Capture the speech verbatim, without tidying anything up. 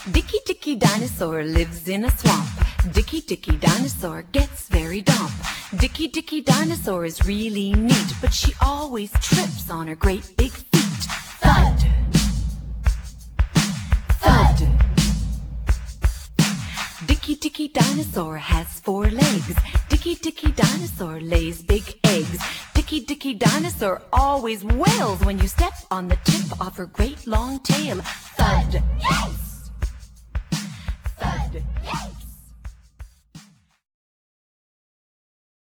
Dicky Dicky Dinosaur lives in a swamp. Dicky Dicky Dinosaur gets very dumb. Dicky Dicky Dinosaur is really neat, but she always trips on her great big feet. Thud! Thud! Dicky Dicky Dinosaur has four legs. Dicky Dicky Dinosaur lays big eggs. Dicky Dicky Dinosaur always wails when you step on the tip of her great long tail. Thud! Yes! Thud! Yes!